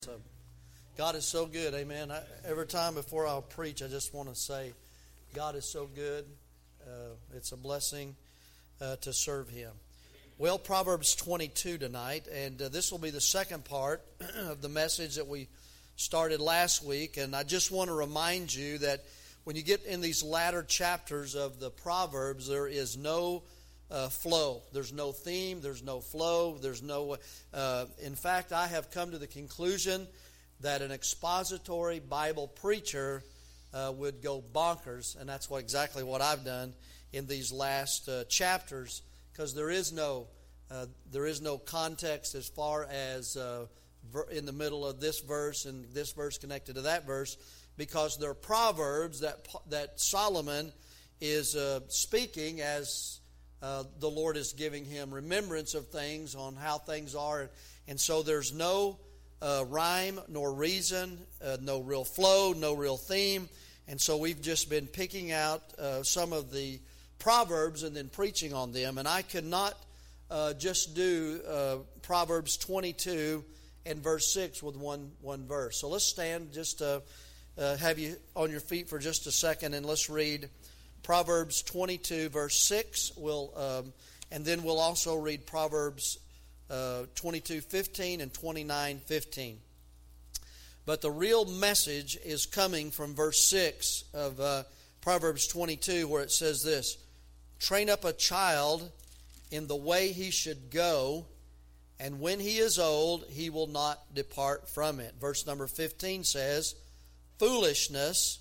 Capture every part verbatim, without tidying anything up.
So, God is so good, amen. I, every time before I'll preach, I just want to say, God is so good. Uh, it's a blessing uh, to serve Him. Well, Proverbs twenty-two tonight, and uh, this will be the second part of the message that we started last week. And I just want to remind you that when you get in these latter chapters of the Proverbs, there is no Uh, flow. There's no theme. There's no flow. There's no. Uh, in fact, I have come to the conclusion that an expository Bible preacher uh, would go bonkers, and that's what exactly what I've done in these last uh, chapters, because there is no uh, there is no context as far as uh, ver- in the middle of this verse and this verse connected to that verse, because they're proverbs that that Solomon is uh, speaking as. Uh, the Lord is giving him remembrance of things on how things are. And so there's no uh, rhyme nor reason, uh, no real flow, no real theme. And so we've just been picking out uh, some of the Proverbs and then preaching on them. And I could not uh, just do uh, Proverbs twenty-two and verse six with one, one verse. So let's stand, just uh, uh, have you on your feet for just a second, and let's read Proverbs twenty-two, verse six, we'll, um, and then we'll also read Proverbs uh, twenty-two, fifteen and twenty-nine, fifteen. But the real message is coming from verse six of uh, Proverbs twenty-two, where it says this: "Train up a child in the way he should go, and when he is old, he will not depart from it." Verse number fifteen says, "Foolishness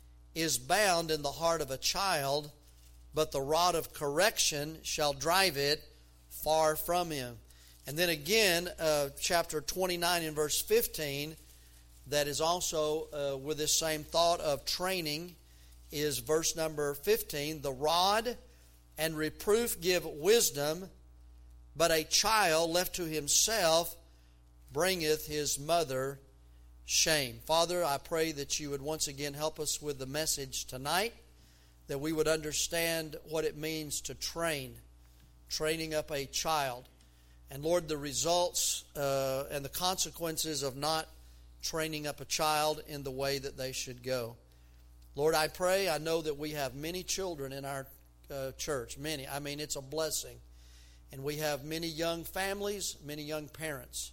is bound in the heart of a child, but the rod of correction shall drive it far from him." And then again, uh, chapter twenty-nine and verse fifteen, that is also uh, with this same thought of training, is verse number fifteen. "The rod and reproof give wisdom, but a child left to himself bringeth his mother shame." Father, I pray that you would once again help us with the message tonight, that we would understand what it means to train, training up a child. And Lord, the results uh, and the consequences of not training up a child in the way that they should go. Lord, I pray, I know that we have many children in our uh, church, many. I mean, it's a blessing. And we have many young families, many young parents.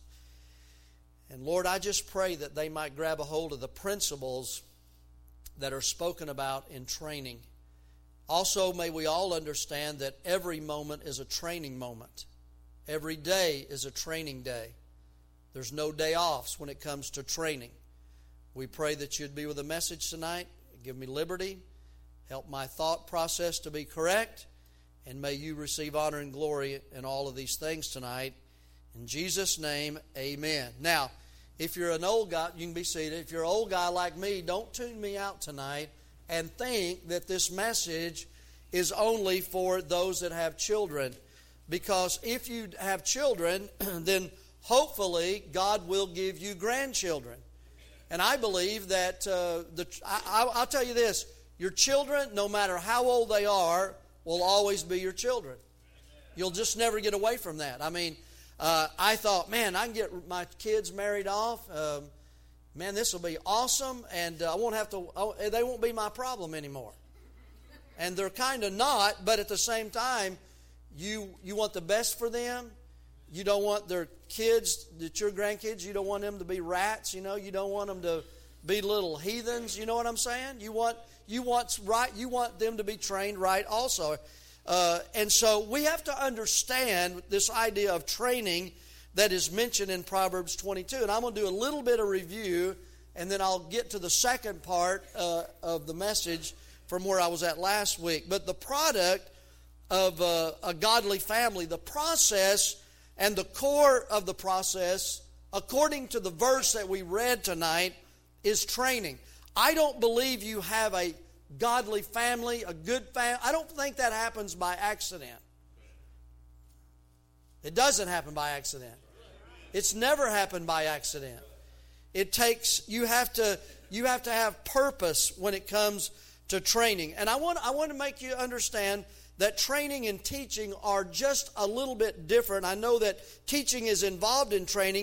And Lord, I just pray that they might grab a hold of the principles that are spoken about in training. Also, may we all understand that every moment is a training moment. Every day is a training day. There's no day offs when it comes to training. We pray that you'd be with the message tonight. Give me liberty. Help my thought process to be correct. And may you receive honor and glory in all of these things tonight. In Jesus' name, amen. Now, if you're an old guy, you can be seated. If you're an old guy like me, don't tune me out tonight and think that this message is only for those that have children. Because if you have children, then hopefully God will give you grandchildren. And I believe that, uh, the I, I'll tell you this, your children, no matter how old they are, will always be your children. You'll just never get away from that. I mean, Uh, I thought, man, I can get my kids married off. Um, man, this will be awesome, and uh, I won't have to. Oh, they won't be my problem anymore. And they're kind of not, but at the same time, you you want the best for them. You don't want their kids, that your grandkids. You don't want them to be rats. You know, you don't want them to be little heathens. You know what I'm saying? You want you want right. You want them to be trained right also. Uh, and so we have to understand this idea of training that is mentioned in Proverbs twenty-two. And I'm going to do a little bit of review, and then I'll get to the second part uh, of the message from where I was at last week. But the product of uh, a godly family, the process and the core of the process, according to the verse that we read tonight, is training. I don't believe you have a godly family, a good family. I don't think that happens by accident. It doesn't happen by accident. It's never happened by accident. It takes, you have to, you have to have purpose when it comes to training. And I want, I want to make you understand that training and teaching are just a little bit different. I know that teaching is involved in training,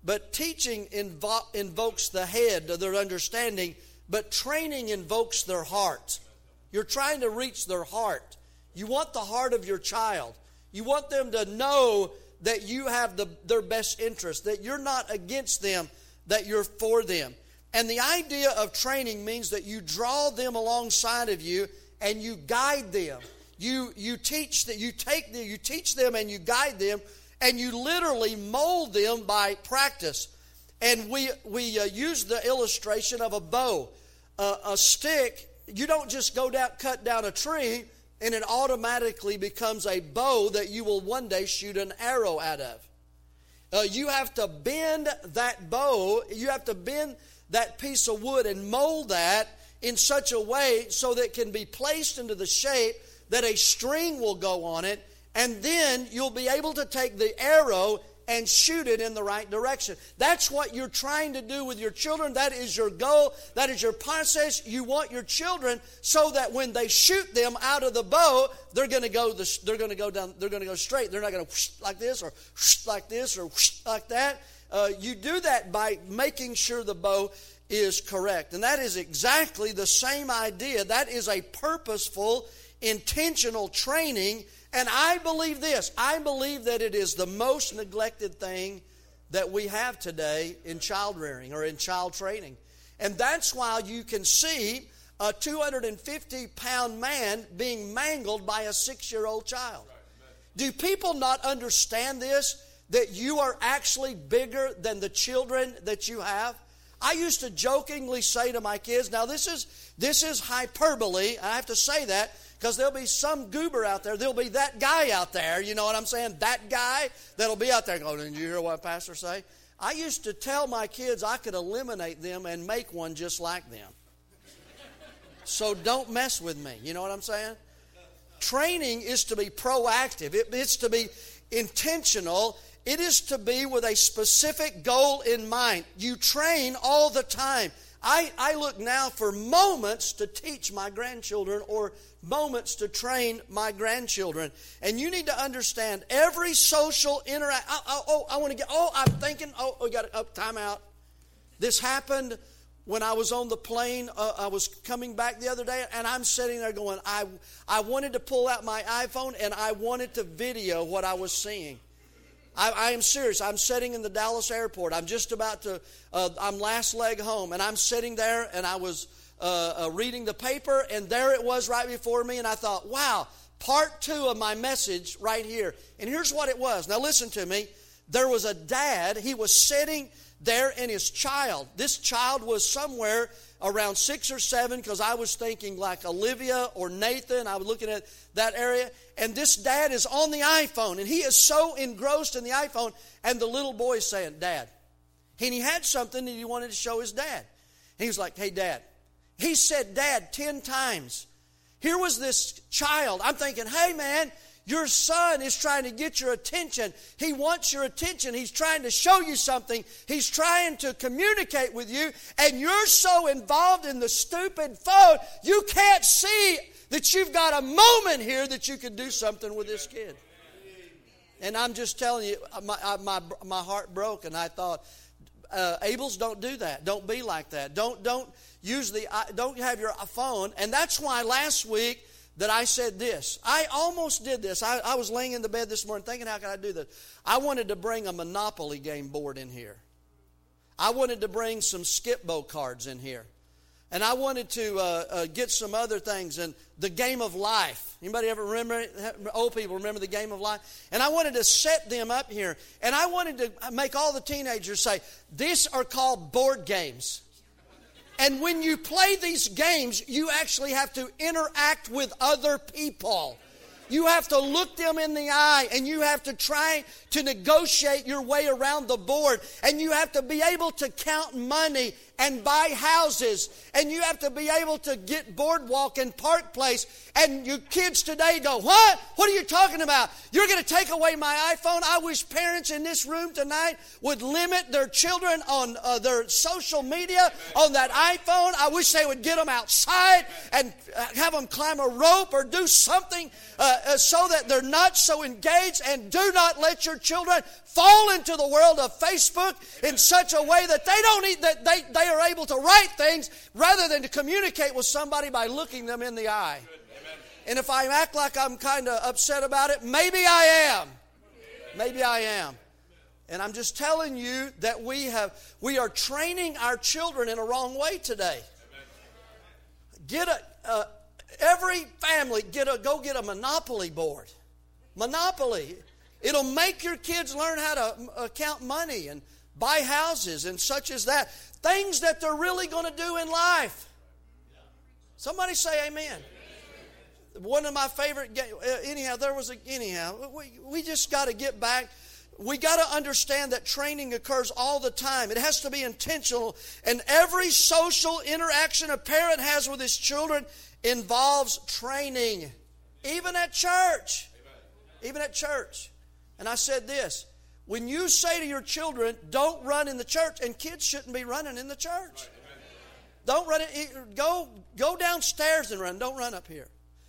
But teaching invo- invokes the head of their understanding, but training invokes their heart. You're trying to reach their heart. You want the heart of your child. You want them to know that you have the, their best interest, that you're not against them, that you're for them. And the idea of training means that you draw them alongside of you and you guide them. You you teach that you take them, you teach them and you guide them, and you literally mold them by practice. And we we uh, use the illustration of a bow, uh, a stick. You don't just go down, cut down a tree, and it automatically becomes a bow that you will one day shoot an arrow out of. Uh, you have to bend that bow. You have to bend that piece of wood and mold that in such a way so that it can be placed into the shape that a string will go on it, and then you'll be able to take the arrow and shoot it in the right direction. That's what you're trying to do with your children. That is your goal. That is your process. You want your children so that when they shoot them out of the bow, they're going to go. The, they're going to go down. They're going to go straight. They're not going to whoosh like this or whoosh like this or whoosh like that. Uh, you do that by making sure the bow is correct, and that is exactly the same idea. That is a purposeful, intentional training. And I believe this. I believe that it is the most neglected thing that we have today in child rearing or in child training. And that's why you can see a two hundred fifty pound man being mangled by a six-year-old child. Do people not understand this? That you are actually bigger than the children that you have? I used to jokingly say to my kids, now this is this is hyperbole. I have to say that because there'll be some goober out there. There'll be that guy out there, you know what I'm saying? That guy that'll be out there going, did you hear what Pastor say? I used to tell my kids I could eliminate them and make one just like them. So don't mess with me, you know what I'm saying? Training is to be proactive. It, it's to be intentional. It is to be with a specific goal in mind. You train all the time. I, I look now for moments to teach my grandchildren or moments to train my grandchildren. And you need to understand every social interaction. Oh, oh, oh, I want to get, oh, I'm thinking, oh, we got to, oh, time out. This happened when I was on the plane. Uh, I was coming back the other day, and I'm sitting there going, I, I wanted to pull out my iPhone, and I wanted to video what I was seeing. I, I am serious. I'm sitting in the Dallas airport. I'm just about to, uh, I'm last leg home, and I'm sitting there, and I was uh, uh, reading the paper, and there it was right before me, and I thought, wow, part two of my message right here. And here's what it was. Now listen to me. There was a dad. He was sitting there and his child. This child was somewhere around six or seven, because I was thinking like Olivia or Nathan. I was looking at that area. And this dad is on the iPhone, and he is so engrossed in the iPhone, and the little boy is saying, Dad. And he had something that he wanted to show his dad. He was like, hey, Dad. He said, Dad, ten times. Here was this child. I'm thinking, hey, man, your son is trying to get your attention. He wants your attention. He's trying to show you something. He's trying to communicate with you, and you're so involved in the stupid phone, you can't see that you've got a moment here that you could do something with this kid. And I'm just telling you, my my, my heart broke, and I thought, uh, Abels, don't do that. Don't be like that. Don't don't use the don't have your phone. And that's why last week that I said this. I almost did this. I, I was laying in the bed this morning thinking, how can I do this? I wanted to bring a Monopoly game board in here. I wanted to bring some Skip-Bo cards in here. And I wanted to uh, uh, get some other things. And the Game of Life. Anybody ever remember, old people remember the Game of Life? And I wanted to set them up here. And I wanted to make all the teenagers say, these are called board games. And when you play these games, you actually have to interact with other people. You have to look them in the eye, and you have to try to negotiate your way around the board. And you have to be able to count money and buy houses. And you have to be able to get Boardwalk and Park Place. And you kids today go, what? What are you talking about? You're going to take away my iPhone? I wish parents in this room tonight would limit their children on uh, their social media, on that iPhone. I wish they would get them outside and have them climb a rope or do something uh, uh, so that they're not so engaged. And do not let your children fall into the world of Facebook in such a way that they don't need, that they, they are able to write things rather than to communicate with somebody by looking them in the eye. Amen. And if I act like I'm kind of upset about it, maybe I am. Maybe I am. And I'm just telling you that we have we are training our children in a wrong way today. Get a uh, every family get a go get a Monopoly board. Monopoly. It'll make your kids learn how to uh, count money and buy houses and such as that. Things that they're really going to do in life. Somebody say amen. One of my favorite games, uh, anyhow, there was a, anyhow, we, we just got to get back. We got to understand that training occurs all the time. It has to be intentional. And every social interaction a parent has with his children involves training. Even at church. Even at church. And I said this, when you say to your children, don't run in the church, and kids shouldn't be running in the church. Right, don't run it, go, go downstairs and run, don't run up here.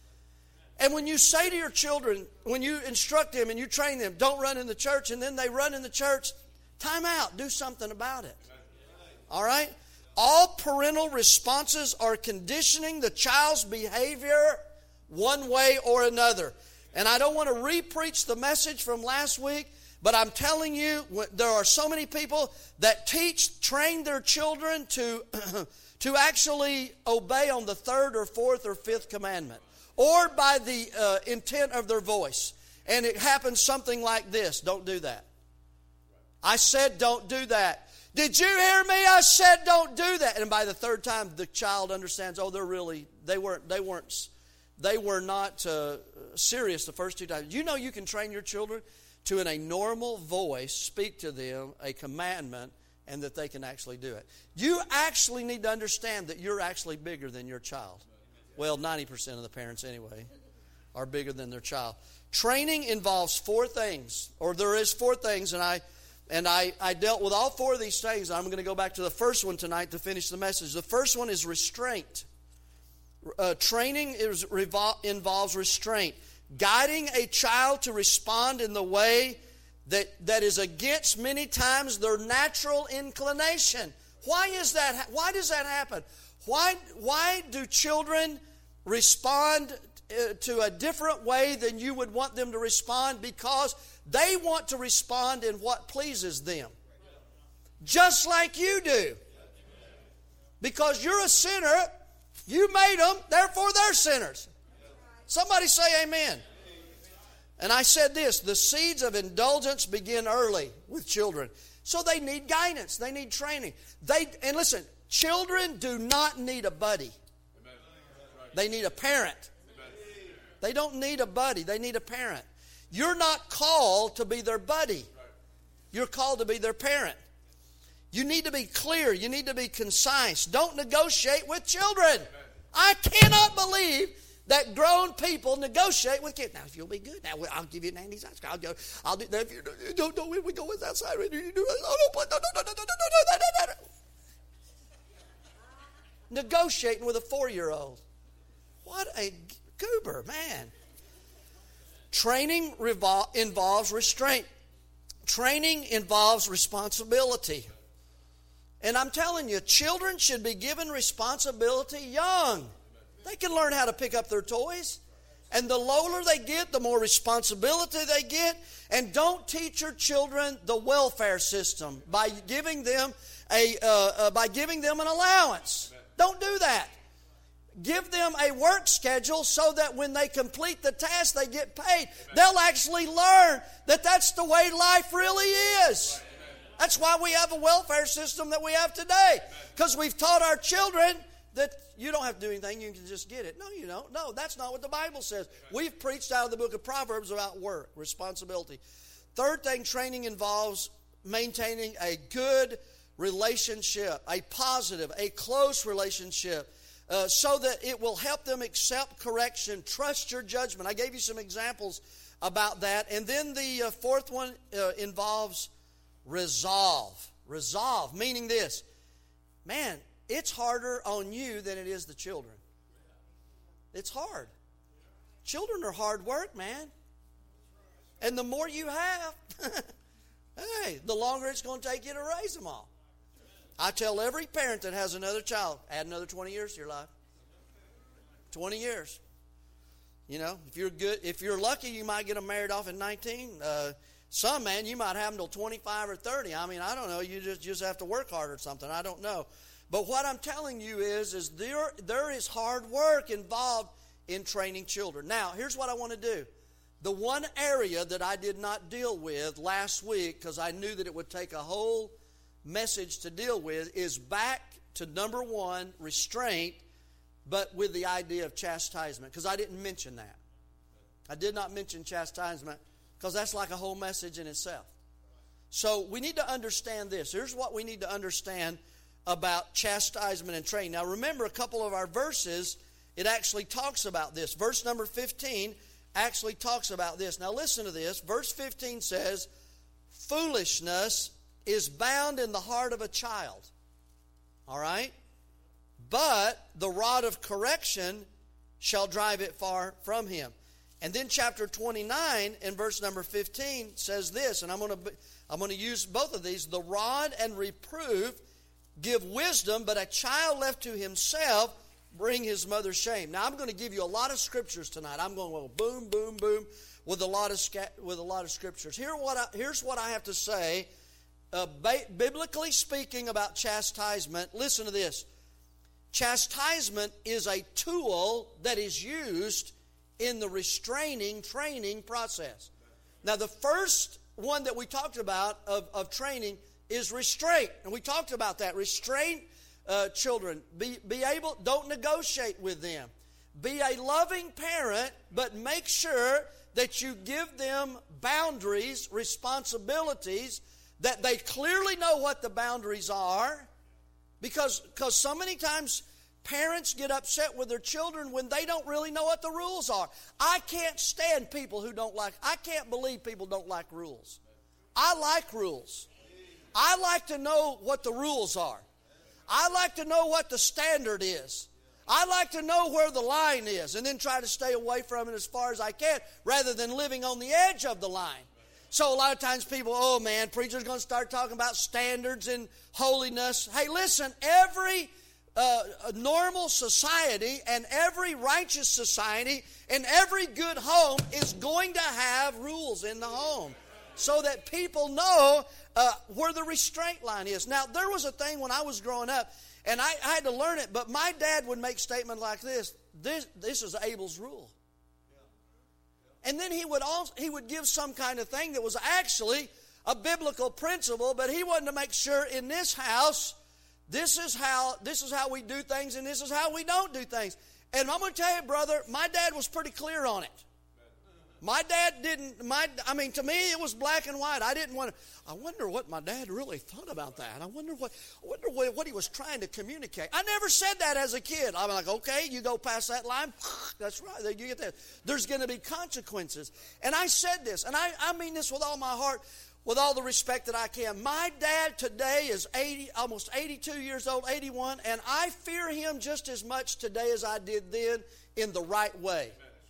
And when you say to your children, when you instruct them and you train them, don't run in the church, and then they run in the church, time out, do something about it. All right? All parental responses are conditioning the child's behavior one way or another. And I don't want to re-preach the message from last week, but I'm telling you, there are so many people that teach, train their children to, to actually obey on the third or fourth or fifth commandment, or by the uh, intent of their voice. And it happens something like this. Don't do that. I said don't do that. Did you hear me? I said don't do that. And by the third time, the child understands, oh, they're really, they weren't, they weren't, they were not uh, serious the first two times. You know you can train your children to, in a normal voice, speak to them a commandment and that they can actually do it. You actually need to understand that you're actually bigger than your child. Well, ninety percent of the parents anyway are bigger than their child. Training involves four things, or there is four things, and I and I, I dealt with all four of these things. I'm going to go back to the first one tonight to finish the message. The first one is restraint. Uh, training is, revol- involves restraint. Guiding a child to respond in the way that, that is against many times their natural inclination. Why is that? Why does that happen? Why, why do children respond to a different way than you would want them to respond? Because they want to respond in what pleases them. Just like you do. Because you're a sinner, you made them, therefore they're sinners. Somebody say amen. And I said this, the seeds of indulgence begin early with children. So they need guidance, they need training. They and listen, children do not need a buddy. They need a parent. They don't need a buddy, they need a parent. You're not called to be their buddy. You're called to be their parent. You need to be clear. You need to be concise. Don't negotiate with children. I cannot believe that grown people negotiate with kids. Now, if you'll be good, now I'll give you an Andy's ice cream. I'll go. I'll do that. If you don't, don't we go with outside? You do. No, no, no, no, no, no, no. Negotiating with a four-year-old. What a goober, man. Training revol- involves restraint. Training involves responsibility. And I'm telling you, children should be given responsibility young. They can learn how to pick up their toys. And the lower they get, the more responsibility they get. And don't teach your children the welfare system by giving them a uh, uh, by giving them an allowance. Don't do that. Give them a work schedule so that when they complete the task, they get paid. They'll actually learn that that's the way life really is. That's why we have a welfare system that we have today. Because we've taught our children that you don't have to do anything, you can just get it. No, you don't. No, that's not what the Bible says. We've preached out of the book of Proverbs about work, responsibility. Third thing, training involves maintaining a good relationship, a positive, a close relationship, uh, so that it will help them accept correction, trust your judgment. I gave you some examples about that. And then the uh, fourth one uh, involves resolve. Resolve, meaning this, man, it's harder on you than it is the children. It's hard. Children are hard work, man. And the more you have, hey, the longer it's going to take you to raise them all. I tell every parent that has another child, add another twenty years to your life. twenty years. You know, if you're good, if you're lucky, you might get them married off at nineteen. Uh, some, man, you might have them till twenty-five or thirty. I mean, I don't know. You just, just have to work hard or something. I don't know. But what I'm telling you is, is there, there is hard work involved in training children. Now, here's what I want to do. The one area that I did not deal with last week, because I knew that it would take a whole message to deal with, is back to number one, restraint, but with the idea of chastisement, because I didn't mention that. I did not mention chastisement, because that's like a whole message in itself. So we need to understand this. Here's what we need to understand about chastisement and training. Now remember, a couple of our verses, it actually talks about this. Verse number fifteen actually talks about this. Now listen to this. Verse fifteen says, foolishness is bound in the heart of a child. All right? But the rod of correction shall drive it far from him. And then chapter twenty-nine in verse number fifteen says this, and I'm going to I'm going to use both of these. The rod and reproof give wisdom, but a child left to himself bring his mother shame. Now I'm going to give you a lot of scriptures tonight. I'm going well, boom, boom, boom with a lot of with a lot of scriptures. Here what I, here's what I have to say, uh, ba- biblically speaking, about chastisement. Listen to this. Chastisement is a tool that is used in the restraining training process. Now the first one that we talked about of, of training is restraint. And we talked about that. Restraint uh, children. Be, be able, don't negotiate with them. Be a loving parent, but make sure that you give them boundaries, responsibilities, that they clearly know what the boundaries are. Because, because so many times parents get upset with their children when they don't really know what the rules are. I can't stand people who don't like, I can't believe people don't like rules. I like rules. I like to know what the rules are. I like to know what the standard is. I like to know where the line is and then try to stay away from it as far as I can rather than living on the edge of the line. So a lot of times people, oh man, preacher's going to start talking about standards and holiness. Hey, listen, every uh, normal society and every righteous society and every good home is going to have rules in the home so that people know uh, where the restraint line is. Now, there was a thing when I was growing up, and I, I had to learn it, but my dad would make statements like this. This, this is Abel's rule. And then he would also, he would give some kind of thing that was actually a biblical principle, but he wanted to make sure in this house, this is how this is how we do things and this is how we don't do things. And I'm going to tell you, brother, my dad was pretty clear on it. My dad didn't, my, I mean, to me it was black and white. I didn't want to, I wonder what my dad really thought about that. I wonder what, I wonder what, what he was trying to communicate. I never said that as a kid. I'm like, okay, you go past that line, that's right, you get that. There's going to be consequences. And I said this, and I, I mean this with all my heart, with all the respect that I can. My dad today is eighty, almost eighty-two years old, eighty-one, and I fear him just as much today as I did then in the right way.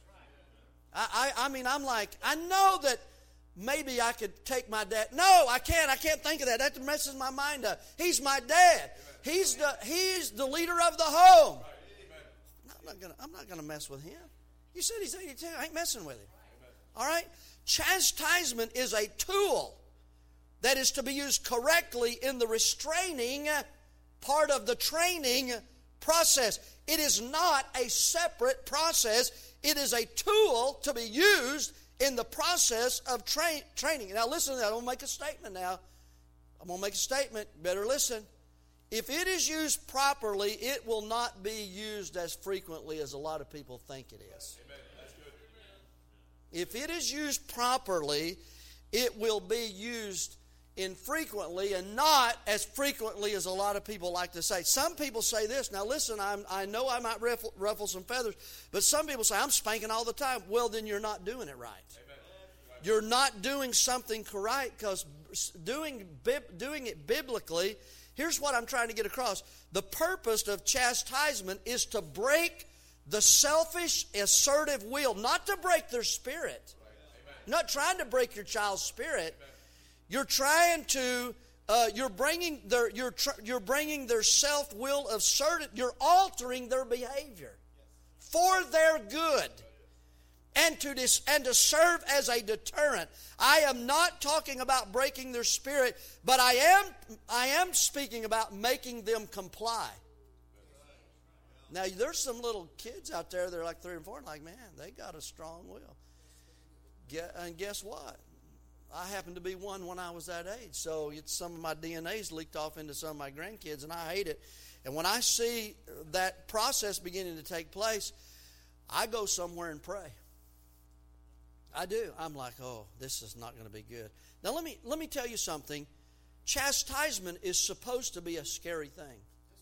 I, I, I mean, I'm like, I know that maybe I could take my dad. No, I can't. I can't think of that. That messes my mind up. He's my dad. He's the he's the leader of the home. I'm not gonna I'm not gonna mess with him. You said he's eighty-two. I ain't messing with him. All right. Chastisement is a tool that is to be used correctly in the restraining part of the training process. It is not a separate process. It is a tool to be used in the process of tra- training. Now listen to that. I'm going to make a statement now. I'm going to make a statement. Better listen. If it is used properly, it will not be used as frequently as a lot of people think it is. Amen. That's good. If it is used properly, it will be used infrequently and not as frequently as a lot of people like to say. Some people say this. Now listen, I'm, I know I might ruffle, ruffle some feathers, but some people say, I'm spanking all the time. Well, then you're not doing it right. Amen. You're not doing something correct, because doing, doing it biblically, here's what I'm trying to get across. The purpose of chastisement is to break the selfish, assertive will, not to break their spirit. Amen. Not trying to break your child's spirit. Amen. You're trying to, uh, you're bringing their, you're, tr- you're bringing their self-will asserted. You're altering their behavior for their good, and to dis- and to serve as a deterrent. I am not talking about breaking their spirit, but I am I am speaking about making them comply. Now, there's some little kids out there that are like three and four, and like, man, they got a strong will. Get, and guess what? I happened to be one when I was that age. So it's, some of my D N A's leaked off into some of my grandkids, and I hate it. And when I see that process beginning to take place, I go somewhere and pray. I do. I'm like, oh, this is not going to be good. Now, let me let me tell you something. Chastisement is supposed to be a scary thing.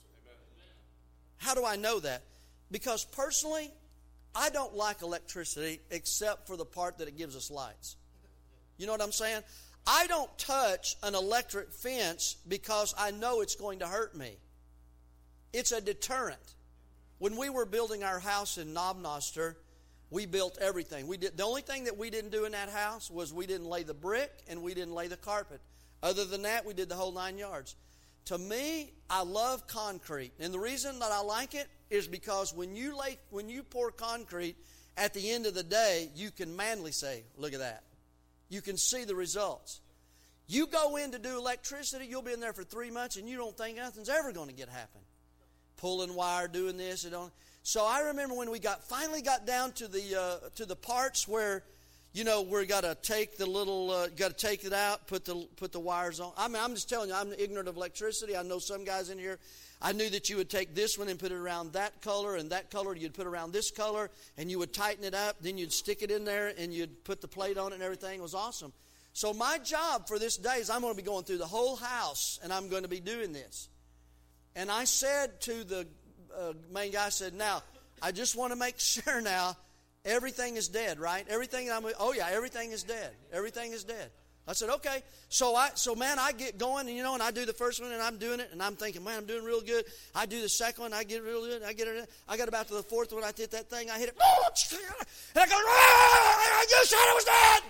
How do I know that? Because personally, I don't like electricity except for the part that it gives us lights. You know what I'm saying? I don't touch an electric fence because I know it's going to hurt me. It's a deterrent. When we were building our house in Knobnoster, we built everything. We did. The only thing that we didn't do in that house was we didn't lay the brick and we didn't lay the carpet. Other than that, we did the whole nine yards. To me, I love concrete. And the reason that I like it is because when you lay, when you pour concrete, at the end of the day, you can manly say, look at that. You can see the results. You go in to do electricity, you'll be in there for three months and you don't think nothing's ever going to get happen. Pulling wire, doing this, and on. So I remember when we got finally got down to the uh, to the parts where, you know, we got to take the little, uh, got to take it out, put the put the wires on. I mean, I'm just telling you, I'm ignorant of electricity. I know some guys in here. I knew that you would take this one and put it around that color, and that color you'd put around this color, and you would tighten it up. Then you'd stick it in there, and you'd put the plate on it, and everything. It was awesome. So my job for this day is I'm going to be going through the whole house, and I'm going to be doing this. And I said to the uh, main guy, I said, now, I just want to make sure now everything is dead, right? Everything I'm, oh yeah, everything is dead. Everything is dead. I said, okay. So I, so man, I get going, and you know, and I do the first one, and I'm doing it, and I'm thinking, man, I'm doing real good. I do the second one, I get real good. I get it. I got about to the fourth one. I hit that thing. I hit it, and I go, ah, you said it was dead.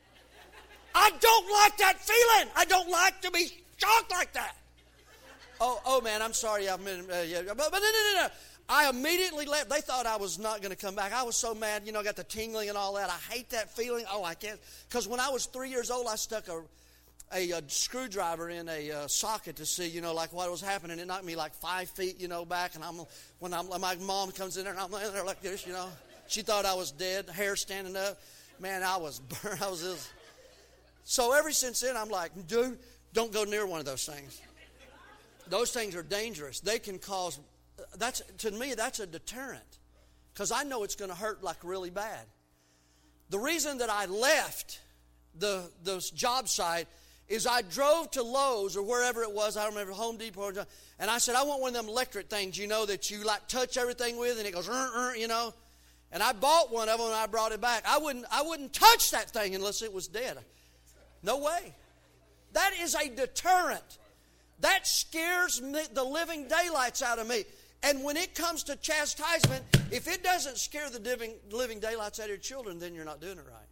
I don't like that feeling. I don't like to be shocked like that. Oh, oh man, I'm sorry. I've been, uh, yeah, but, but no, no, no, no. I immediately left. They thought I was not going to come back. I was so mad, you know, I got the tingling and all that. I hate that feeling. Oh, I can't. Because when I was three years old, I stuck a, a, a screwdriver in a uh, socket to see, you know, like what was happening. It knocked me like five feet, you know, back. And I'm when I'm, my mom comes in there and I'm laying there like this, you know. She thought I was dead, hair standing up. Man, I was burned. I was just... So ever since then, I'm like, dude, don't go near one of those things. Those things are dangerous. They can cause... That's to me, that's a deterrent, because I know it's going to hurt like really bad. The reason that I left the the job site is I drove to Lowe's or wherever it was. I don't remember, Home Depot, and I said, I want one of them electric things, you know, that you like touch everything with, and it goes, uh, uh, you know. And I bought one of them and I brought it back. I wouldn't I wouldn't touch that thing unless it was dead. No way. That is a deterrent. That scares me, the living daylights out of me. And when it comes to chastisement, if it doesn't scare the living, living daylights out of your children, then you're not doing it right.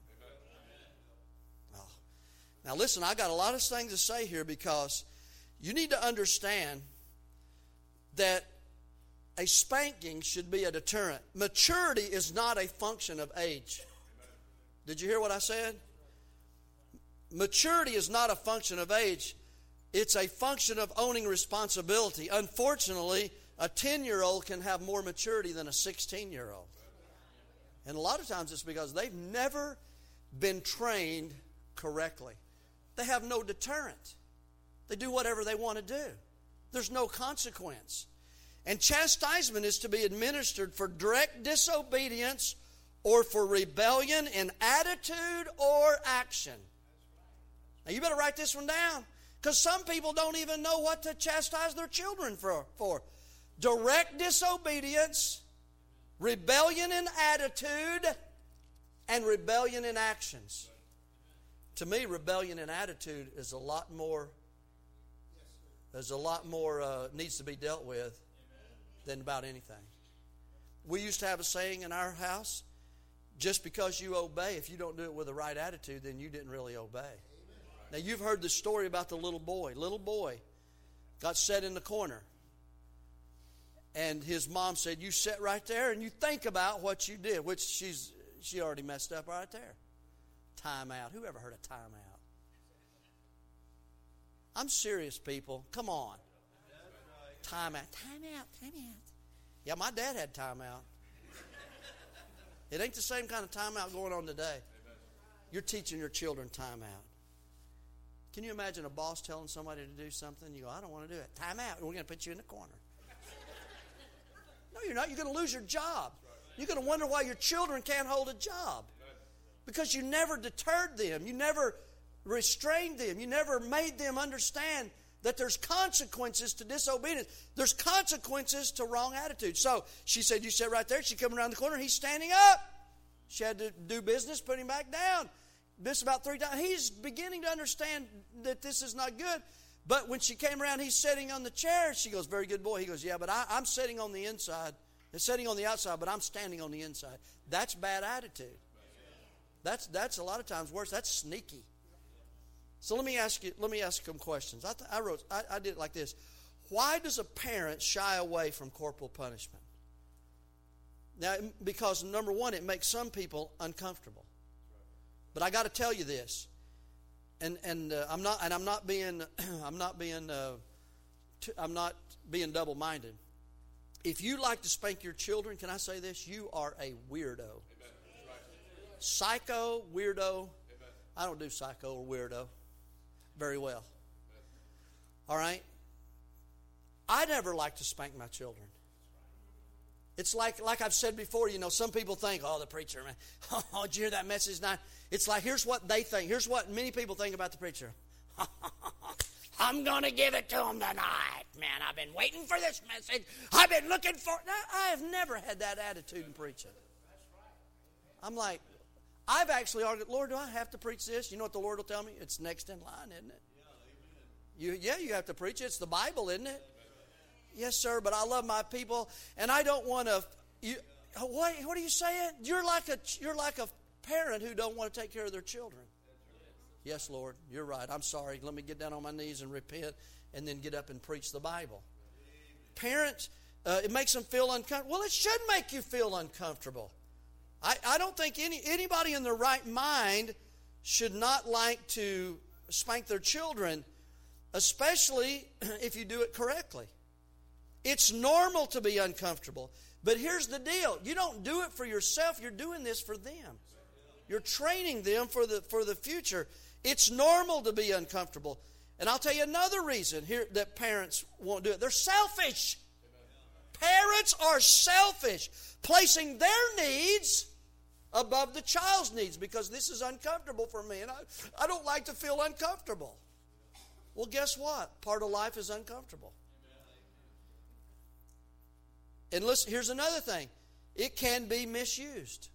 Oh. Now listen, I got a lot of things to say here, because you need to understand that a spanking should be a deterrent. Maturity is not a function of age. Did you hear what I said? Maturity is not a function of age. It's a function of owning responsibility. Unfortunately, a ten-year-old can have more maturity than a sixteen-year-old. And a lot of times it's because they've never been trained correctly. They have no deterrent. They do whatever they want to do. There's no consequence. And chastisement is to be administered for direct disobedience or for rebellion in attitude or action. Now you better write this one down. Because some people don't even know what to chastise their children for. for. Direct disobedience, rebellion in attitude, and rebellion in actions. To me, rebellion in attitude is a lot more, there's a lot more uh, needs to be dealt with than about anything. We used to have a saying in our house, just because you obey, if you don't do it with the right attitude, then you didn't really obey. Now, you've heard the story about the little boy. Little boy got set in the corner. And his mom said, you sit right there and you think about what you did, which she's she already messed up right there. Time out. Who ever heard of time out? I'm serious, people. Come on. Time out. Time out. Time out. Yeah, my dad had time out. It ain't the same kind of time out going on today. You're teaching your children time out. Can you imagine a boss telling somebody to do something? You go, I don't want to do it. Time out. We're going to put you in the corner. No, you're not. You're going to lose your job. You're going to wonder why your children can't hold a job. Because you never deterred them. You never restrained them. You never made them understand that there's consequences to disobedience. There's consequences to wrong attitude. So she said, you sit right there. She come around the corner. He's standing up. She had to do business, put him back down. This about three times. He's beginning to understand that this is not good. But when she came around, he's sitting on the chair. She goes, very good boy. He goes, yeah, but I, I'm sitting on the inside. It's sitting on the outside, but I'm standing on the inside. That's bad attitude. That's that's a lot of times worse. That's sneaky. So let me ask you. Let me ask some questions. I, th- I wrote. I, I did it like this. Why does a parent shy away from corporal punishment? Now, because number one, it makes some people uncomfortable. But I got to tell you this, and and uh, I'm not and I'm not being I'm not being uh, t- I'm not being double-minded. If you like to spank your children, can I say this? You are a weirdo. Amen. Psycho, weirdo. Amen. I don't do psycho or weirdo very well. Amen. All right? I never like to spank my children. It's like like I've said before, you know, some people think, oh, the preacher, man. Oh, did you hear that message tonight? It's like, here's what they think. Here's what many people think about the preacher. I'm going to give it to them tonight. Man, I've been waiting for this message. I've been looking for it. I have never had that attitude in preaching. I'm like, I've actually argued, Lord, do I have to preach this? You know what the Lord will tell me? It's next in line, isn't it? You, yeah, you have to preach it. It's the Bible, isn't it? Yes, sir, but I love my people, and I don't want to. You, what, what are you saying? You're like a you're like a parent who don't want to take care of their children. Yes, Lord, you're right. I'm sorry. Let me get down on my knees and repent, and then get up and preach the Bible. Parents, uh, it makes them feel uncomfortable. Well, it should make you feel uncomfortable. I, I don't think any anybody in their right mind should not like to spank their children, especially if you do it correctly. It's normal to be uncomfortable. But here's the deal. You don't do it for yourself. You're doing this for them. You're training them for the for the future. It's normal to be uncomfortable. And I'll tell you another reason here that parents won't do it. They're selfish. Parents are selfish, placing their needs above the child's needs because this is uncomfortable for me, and I, I don't like to feel uncomfortable. Well, guess what? Part of life is uncomfortable. And listen, here's another thing. It can be misused.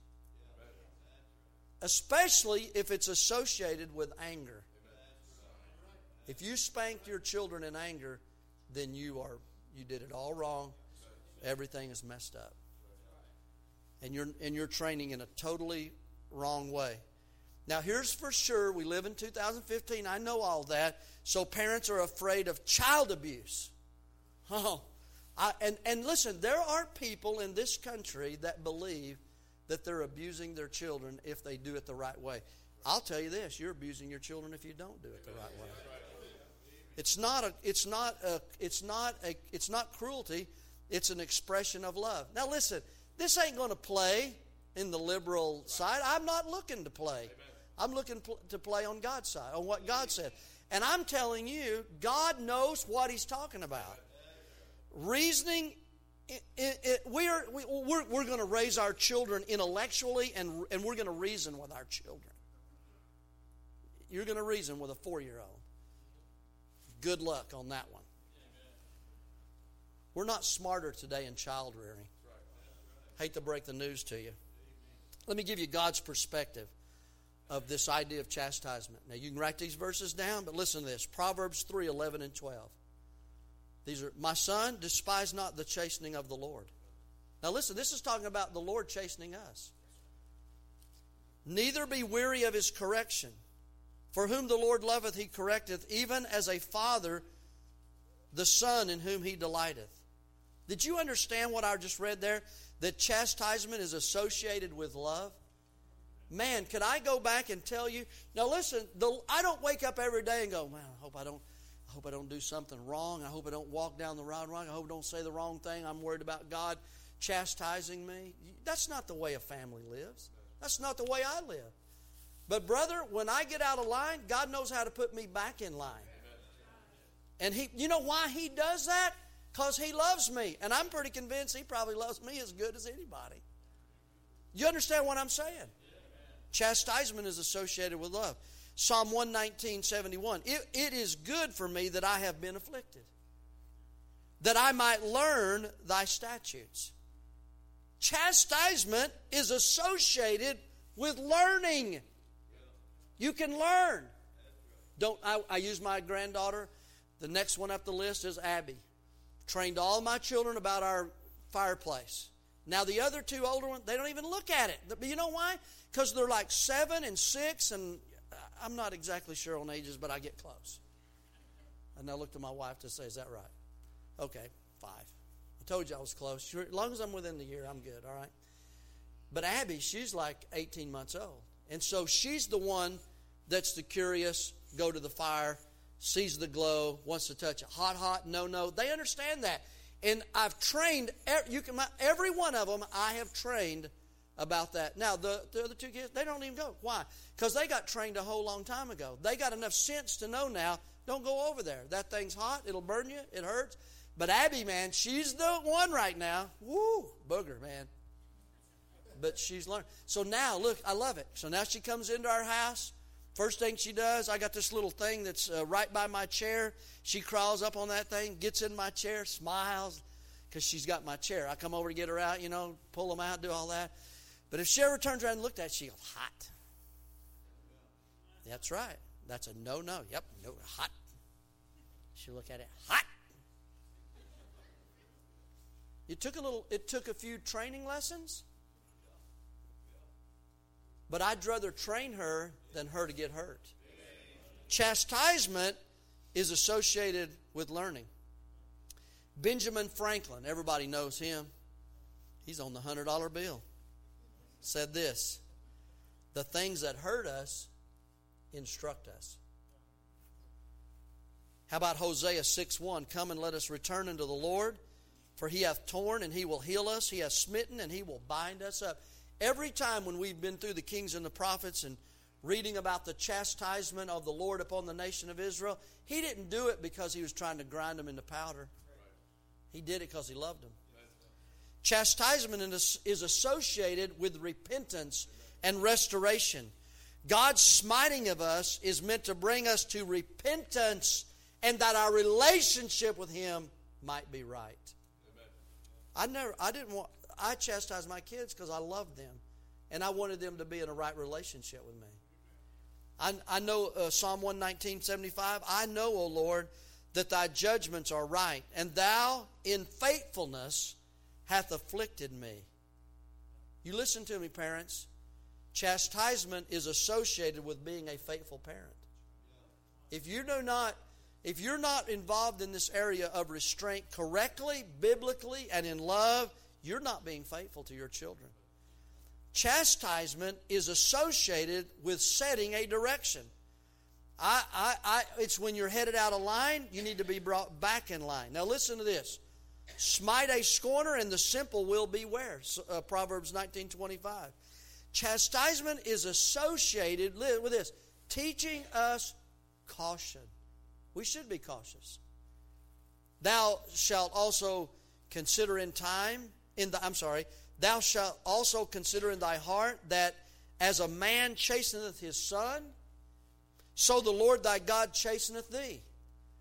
Especially if it's associated with anger. If you spanked your children in anger, then you are you did it all wrong. Everything is messed up. And you're and you're training in a totally wrong way. Now here's for sure, we live in two thousand fifteen. I know all that. So parents are afraid of child abuse. Oh, I, and, and listen, there are people in this country that believe that they're abusing their children if they do it the right way. I'll tell you this, you're abusing your children if you don't do it the right way. It's not a it's not a it's not a it's not cruelty, it's an expression of love. Now listen, this ain't going to play in the liberal side. I'm not looking to play. I'm looking to play on God's side, on what God said. And I'm telling you, God knows what He's talking about. Reasoning, it, it, it, we are, we, we're, we're going to raise our children intellectually, and, and we're going to reason with our children. You're going to reason with a four-year-old. good luck on that one. We're not smarter today in child rearing. Hate to break the news to you. Let me give you God's perspective of this idea of chastisement. Now, you can write these verses down, but listen to this. Proverbs three, eleven and twelve. These are, my son, despise not the chastening of the Lord. Now listen, this is talking about the Lord chastening us. Neither be weary of his correction. For whom the Lord loveth, he correcteth, even as a father the son in whom he delighteth. Did you understand what I just read there? That chastisement is associated with love? Man, could I go back and tell you? Now listen, the, I don't wake up every day and go, man, I hope I don't I hope I don't do something wrong. I hope I don't walk down the road wrong. I hope I don't say the wrong thing. I'm worried about God chastising me. That's not the way a family lives. That's not the way I live. But brother, when I get out of line, God knows how to put me back in line. And he, you know why he does that? Because he loves me. And I'm pretty convinced he probably loves me as good as anybody. You understand what I'm saying? Chastisement is associated with love. Psalm one nineteen, seventy-one. It, it is good for me that I have been afflicted, that I might learn thy statutes. Chastisement is associated with learning. You can learn. Don't I, I use my granddaughter. The next one up the list is Abby. Trained all my children about our fireplace. Now the other two older ones, they don't even look at it. But you know why? Because they're like seven and six, and I'm not exactly sure on ages, but I get close. And I looked at my wife to say, is that right? Okay, five. I told you I was close. Sure, as long as I'm within the year, I'm good, all right? But Abby, she's like eighteen months old. And so she's the one that's the curious, go to the fire, sees the glow, wants to touch it. Hot, hot, no, no. They understand that. And I've trained, you can, every one of them I have trained about that. Now, the, the other two kids, they don't even go. Why? Because they got trained a whole long time ago. They got enough sense to know now, don't go over there. That thing's hot. It'll burn you. It hurts. But Abby, man, she's the one right now. Woo, booger, man. But she's learned. So now, look, I love it. So now she comes into our house. First thing she does, I got this little thing that's uh, right by my chair. She crawls up on that thing, gets in my chair, smiles, because she's got my chair. I come over to get her out, you know, pull them out, do all that. But if she ever turns around and looked at it, she goes, hot. That's right. That's a no-no. Yep, no, hot. She'll look at it, hot. It took a little, it took a few training lessons. But I'd rather train her than her to get hurt. Chastisement is associated with learning. Benjamin Franklin, everybody knows him. He's on the one hundred dollar bill. Said this, the things that hurt us instruct us. How about Hosea six one? Come and let us return unto the Lord, for he hath torn and he will heal us. He hath smitten and he will bind us up. Every time when we've been through the kings and the prophets and reading about the chastisement of the Lord upon the nation of Israel, he didn't do it because he was trying to grind them into powder. He did it because he loved them. Chastisement is associated with repentance and restoration. God's smiting of us is meant to bring us to repentance and that our relationship with him might be right. I never, I didn't want... I chastised my kids because I loved them. And I wanted them to be in a right relationship with me. I, I know uh, Psalm one nineteen, seventy-five. I know, O Lord, that thy judgments are right. And thou in faithfulness hath afflicted me. You listen to me, parents. Chastisement is associated with being a faithful parent. If you do not, if you're not involved in this area of restraint correctly, biblically, and in love, you're not being faithful to your children. Chastisement is associated with setting a direction. I, I, I, it's when you're headed out of line, you need to be brought back in line. Now listen to this. Smite a scorner and the simple will beware. Uh, Proverbs nineteen twenty-five. Chastisement is associated with this. Teaching us caution. We should be cautious. Thou shalt also consider in time, in the, I'm sorry, thou shalt also consider in thy heart that as a man chasteneth his son, so the Lord thy God chasteneth thee.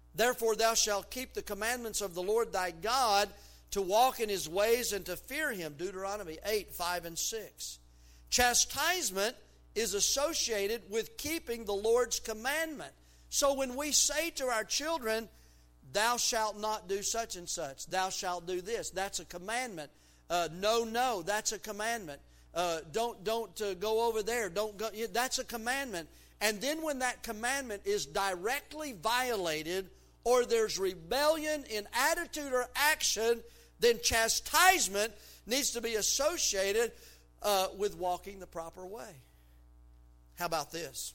Therefore thou shalt keep the commandments of the Lord thy God, to walk in his ways and to fear him. Deuteronomy eight, five, and six. Chastisement is associated with keeping the Lord's commandment. So when we say to our children, thou shalt not do such and such, thou shalt do this, that's a commandment. Uh, no, no, that's a commandment. Uh, don't don't uh, go over there. Don't go. That's a commandment. And then when that commandment is directly violated, or there's rebellion in attitude or action, then chastisement needs to be associated uh, with walking the proper way. How about this?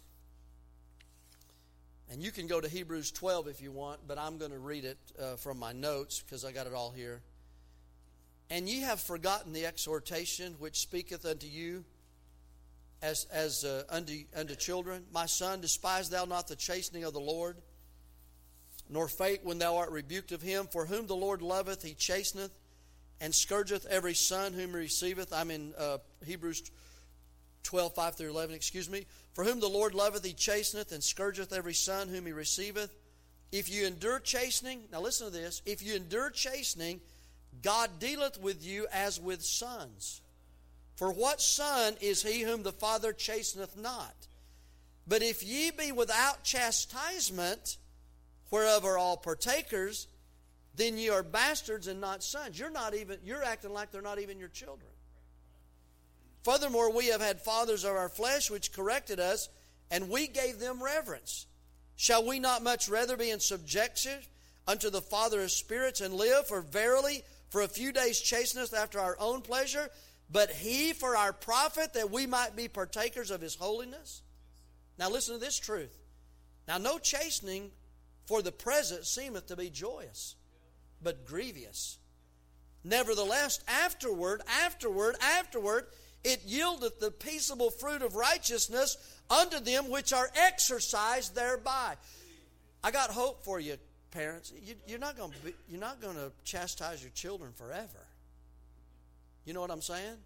And you can go to Hebrews twelve if you want, but I'm going to read it uh, from my notes because I got it all here. And ye have forgotten the exhortation which speaketh unto you as as uh, unto, unto children. My son, despise thou not the chastening of the Lord, nor faint when thou art rebuked of him. For whom the Lord loveth, he chasteneth, and scourgeth every son whom he receiveth. I'm in uh, Hebrews twelve, five through eleven, excuse me. For whom the Lord loveth, he chasteneth, and scourgeth every son whom he receiveth. If you endure chastening, now listen to this, if you endure chastening, God dealeth with you as with sons. For what son is he whom the Father chasteneth not? But if ye be without chastisement, whereof are all partakers, then ye are bastards and not sons. You're not even, you're acting like they're not even your children. Furthermore, we have had fathers of our flesh which corrected us, and we gave them reverence. Shall we not much rather be in subjection unto the Father of spirits and live? For verily, for a few days chasteneth after our own pleasure, but he for our profit, that we might be partakers of his holiness. Now listen to this truth. Now no chastening for the present seemeth to be joyous, but grievous. Nevertheless, afterward, afterward, afterward, it yieldeth the peaceable fruit of righteousness unto them which are exercised thereby. I got hope for you, parents. You, you're not going to be, you're not going to chastise your children forever. You know what I'm saying?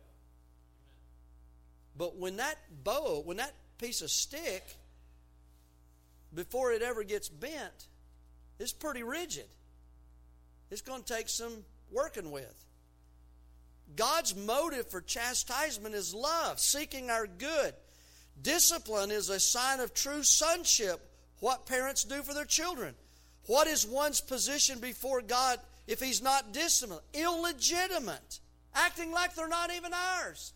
But when that bow, when that piece of stick, before it ever gets bent, it's pretty rigid. It's going to take some working with. God's motive for chastisement is love, seeking our good. Discipline is a sign of true sonship, what parents do for their children. What is one's position before God if he's not disciplined? Illegitimate, acting like they're not even ours.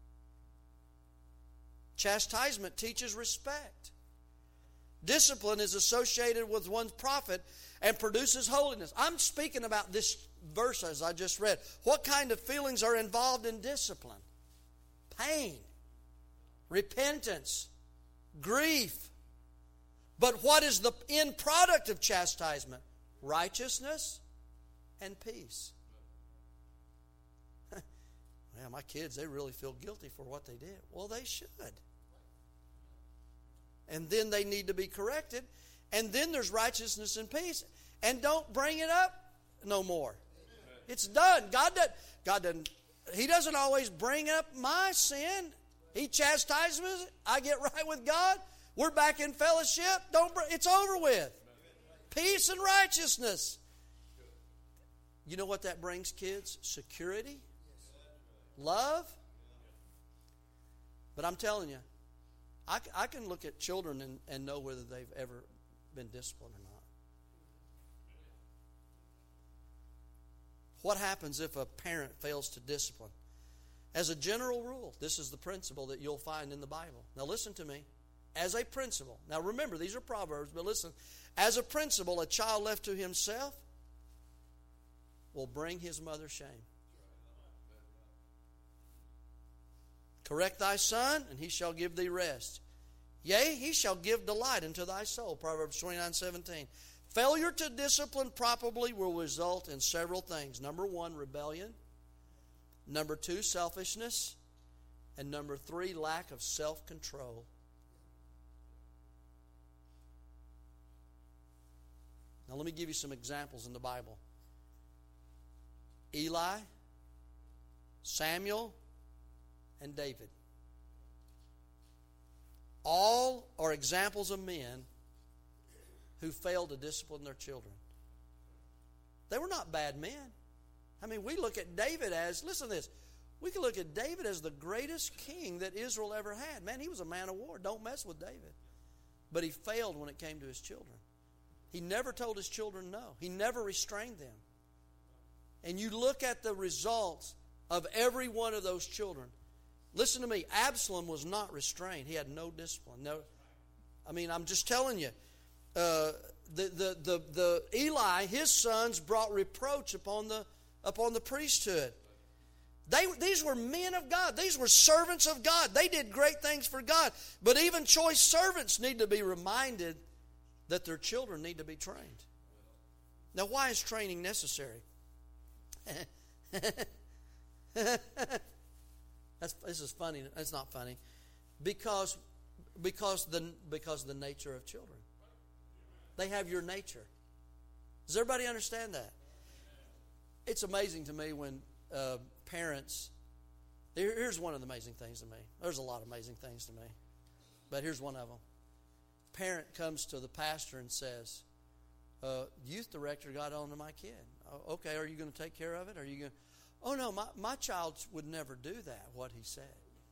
Chastisement teaches respect. Discipline is associated with one's profit and produces holiness. I'm speaking about this verse as I just read. What kind of feelings are involved in discipline? Pain, repentance, grief. But what is the end product of chastisement? Righteousness and peace. Man, my kids, they really feel guilty for what they did. Well, they should. And then they need to be corrected. And then there's righteousness and peace. And don't bring it up no more. It's done. God doesn't, God doesn't, He doesn't always bring up my sin. He chastises me. I get right with God. We're back in fellowship. Don't. It's over with. Peace and righteousness. You know what that brings, kids? Security. Love. But I'm telling you, I, I can look at children and, and know whether they've ever been disciplined or not. What happens if a parent fails to discipline? As a general rule, this is the principle that you'll find in the Bible. Now listen to me. As a principle. Now remember, these are Proverbs, but listen. As a principle, a child left to himself will bring his mother shame. Correct thy son, and he shall give thee rest. Yea, he shall give delight unto thy soul. Proverbs twenty-nine seventeen. Failure to discipline properly will result in several things. Number one, rebellion. Number two, selfishness. And number three, lack of self-control. Now let me give you some examples in the Bible. Eli, Samuel, and David. All are examples of men who failed to discipline their children. They were not bad men. I mean, we look at David as, listen to this, we can look at David as the greatest king that Israel ever had. Man, he was a man of war. Don't mess with David. But he failed when it came to his children. He never told his children no. He never restrained them. And you look at the results of every one of those children. Listen to me, Absalom was not restrained. He had no discipline. No, I mean, I'm just telling you. Uh, the, the, the, the Eli, his sons, brought reproach upon the, upon the priesthood. They, these were men of God. These were servants of God. They did great things for God. But even choice servants need to be reminded that their children need to be trained. Now, why is training necessary? That's, this is funny. It's not funny. Because, because, the, because of the nature of children. They have your nature. Does everybody understand that? It's amazing to me when uh, parents... Here, here's one of the amazing things to me. There's a lot of amazing things to me. But here's one of them. Parent comes to the pastor and says, uh, youth director got on to my kid. Oh, okay, are you going to take care of it? Are you going? Oh no, my, my child would never do that, what he said.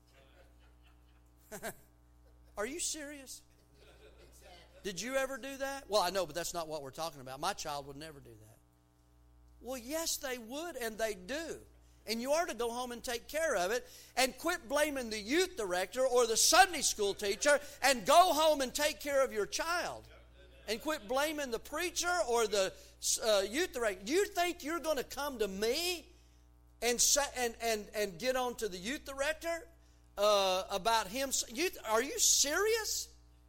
Are you serious? Did you ever do that? Well, I know, but that's not what we're talking about. My child would never do that. Well, yes, they would, and they do. And you are to go home and take care of it and quit blaming the youth director or the Sunday school teacher and go home and take care of your child. And quit blaming the preacher or the uh, youth director. You think you're going to come to me and and and and get on to the youth director uh, about him? You, are you serious?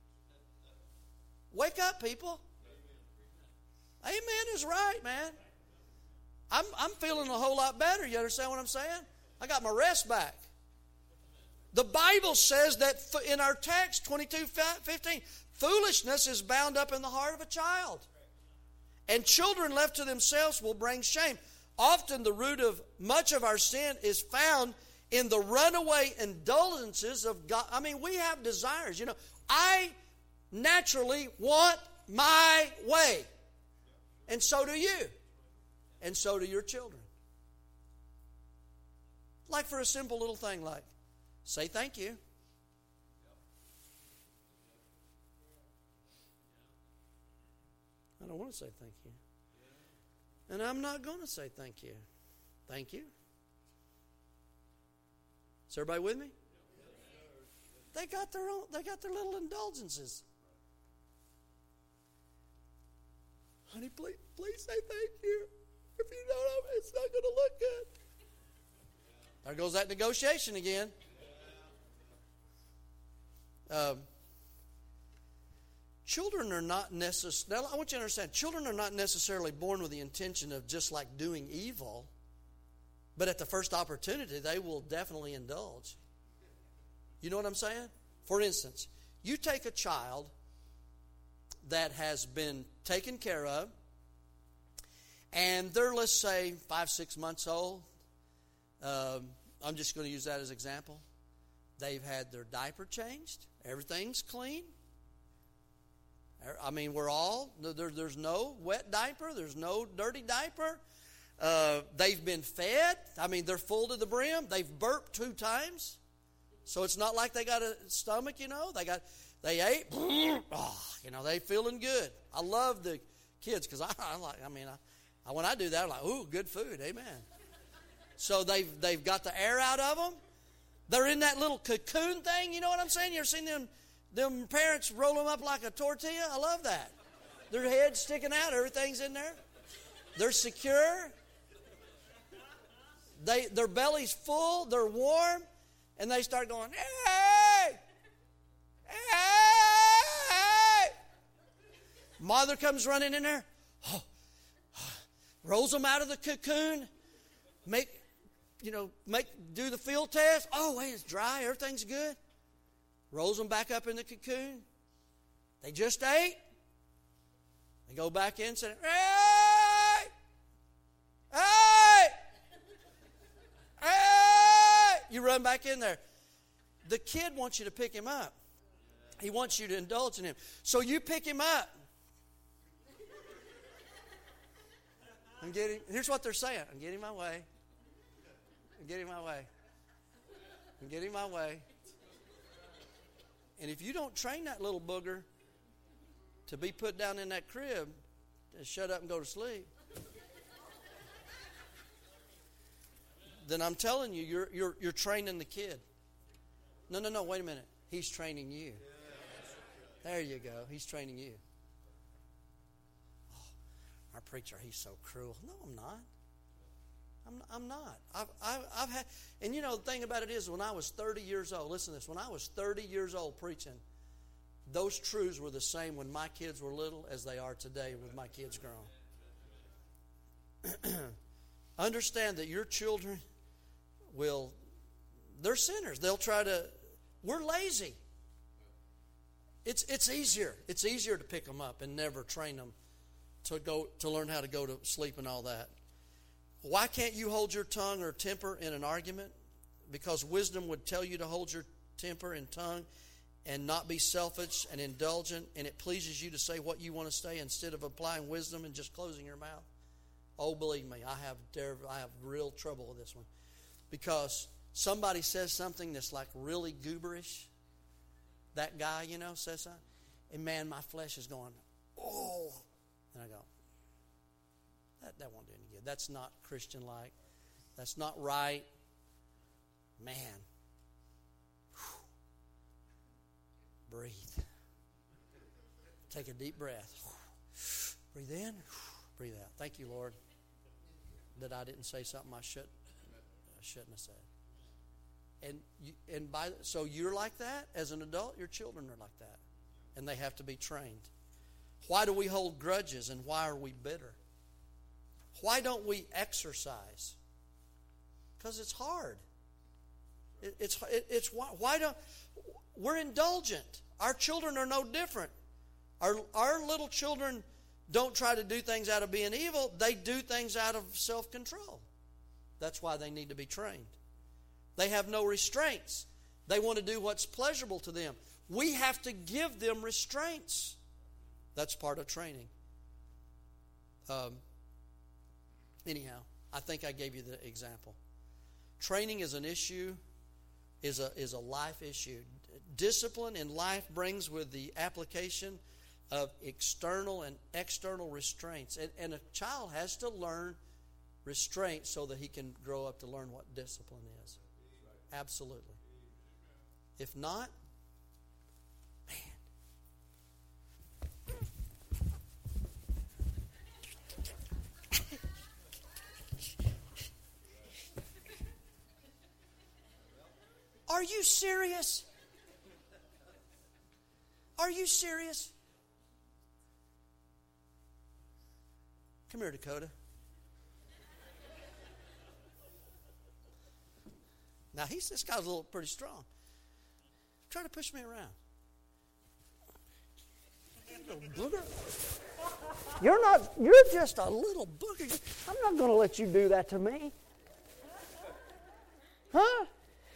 Wake up, people. Amen is right, man. I'm, I'm feeling a whole lot better. You understand what I'm saying? I got my rest back. The Bible says that in our text, twenty-two fifteen, foolishness is bound up in the heart of a child. And children left to themselves will bring shame. Often the root of much of our sin is found in the runaway indulgences of God. I mean, we have desires. You know, I naturally want my way. And so do you. And so do your children. Like for a simple little thing like, say thank you. I don't want to say thank you. And I'm not going to say thank you. Thank you. Is everybody with me? They got their own, they got their little indulgences. Honey, please, please say thank you. If you don't, it's not going to look good. There goes that negotiation again. Um, children are not necessarily, I want you to understand, children are not necessarily born with the intention of just like doing evil, but at the first opportunity, they will definitely indulge. You know what I'm saying? For instance, you take a child that has been taken care of, and they're, let's say, five, six months old. Um, I'm just going to use that as an example. They've had their diaper changed. Everything's clean. I mean, we're all, there, there's no wet diaper. There's no dirty diaper. Uh, they've been fed. I mean, they're full to the brim. They've burped two times. So it's not like they got a stomach, you know. They got, they ate. Oh, you know, they feeling good. I love the kids because I, I like, I mean, I, I, when I do that, I'm like, ooh, good food. Amen. So they've they've got the air out of them. They're in that little cocoon thing. You know what I'm saying? You ever seen them, them parents roll them up like a tortilla? I love that. Their heads sticking out. Everything's in there. They're secure. They Their belly's full. They're warm. And they start going, hey! Hey! Mother comes running in there. Oh, rolls them out of the cocoon. Make, you know, make do the field test. Oh, wait, it's dry. Everything's good. Rolls them back up in the cocoon. They just ate. They go back in and say, hey! Hey! Hey! You run back in there. The kid wants you to pick him up. He wants you to indulge in him. So you pick him up. I'm getting, here's what they're saying. I'm getting my way. I'm getting my way. I'm getting my way. And if you don't train that little booger to be put down in that crib and shut up and go to sleep, then I'm telling you, you're you're you're training the kid. No, no, no, wait a minute. He's training you. There you go. He's training you. Oh, our preacher, he's so cruel. No, I'm not. I'm, I'm not. I've, I've, I've had, and you know, the thing about it is, when I was thirty years old, listen to this, when I was thirty years old preaching, those truths were the same when my kids were little as they are today with my kids grown. Understand that your children will, they're sinners. They'll try to, we're lazy. It's it's easier. It's easier to pick them up and never train them to go to learn how to go to sleep and all that. Why can't you hold your tongue or temper in an argument? Because wisdom would tell you to hold your temper and tongue and not be selfish and indulgent, and it pleases you to say what you want to say instead of applying wisdom and just closing your mouth. Oh, believe me, I have I have real trouble with this one. Because somebody says something that's like really gooberish. That guy, you know, says something. And man, my flesh is going, oh. And I go, that, that won't do any good. That's not Christian-like. That's not right. Man. Whew. Breathe. Take a deep breath. Breathe in. Breathe out. Thank you, Lord, that I didn't say something I should I shouldn't have said. And you, and by so you're like that as an adult. Your children are like that, and they have to be trained. Why do we hold grudges, and why are we bitter? Why don't we exercise? Because it's hard. It, it's it, it's why, why don't we're indulgent? Our children are no different. Our our little children don't try to do things out of being evil. They do things out of self-control. That's why they need to be trained. They have no restraints. They want to do what's pleasurable to them. We have to give them restraints. That's part of training. Um, anyhow, I think I gave you the example. Training is an issue, is a, is a life issue. Discipline in life brings with the application of external and external restraints. And, and a child has to learn restraint so that he can grow up to learn what discipline is. Absolutely. If not, man. Are you serious? Are you serious? Come here, Dakota. Now, he's this guy's a little pretty strong. Try to push me around. Booger. You're not, you're just a little booger. I'm not going to let you do that to me. Huh?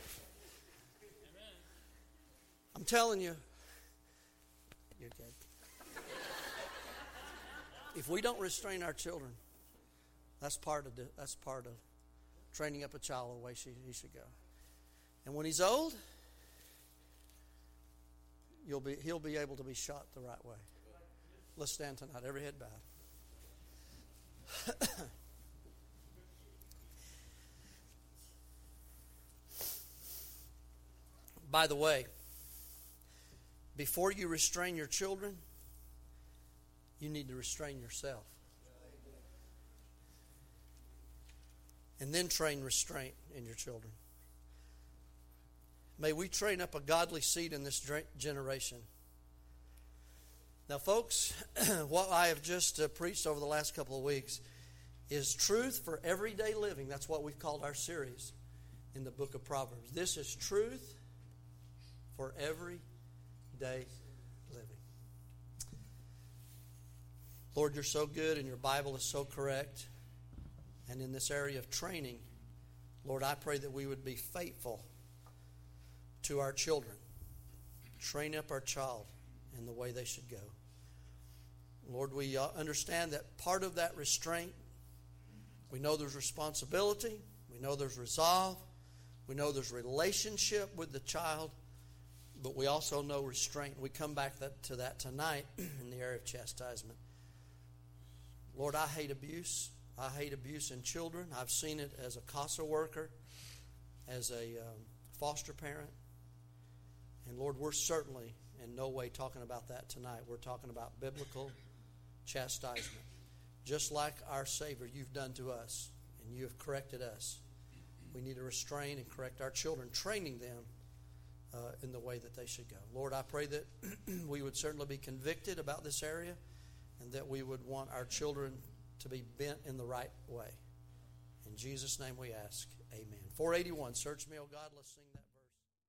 I'm telling you. You're good. If we don't restrain our children, that's part of the, that's part of training up a child the way she, he should go. And when he's old, you'll be he'll be able to be shot the right way. Let's stand tonight, every head bowed. By the way, before you restrain your children, you need to restrain yourself. And then train restraint in your children. May we train up a godly seed in this generation. Now, folks, what I have just uh, preached over the last couple of weeks is truth for everyday living. That's what we've called our series in the book of Proverbs. This is truth for everyday living. Lord, you're so good and your Bible is so correct. And in this area of training, Lord, I pray that we would be faithful to our children. Train up our child in the way they should go. Lord, we understand that part of that restraint We know there's responsibility. We know there's resolve. We know there's relationship with the child. But we also know restraint. We come back that, to that tonight in the area of chastisement. Lord, I hate abuse. I hate abuse in children. I've seen it as a CASA worker, as a um, foster parent. And Lord, we're certainly in no way talking about that tonight. We're talking about biblical chastisement. Just like our Savior, you've done to us, and you have corrected us. We need to restrain and correct our children, training them uh, in the way that they should go. Lord, I pray that we would certainly be convicted about this area, and that we would want our children to be bent in the right way. In Jesus' name we ask, amen. four eighty-one, search me, O God. Let's sing that verse.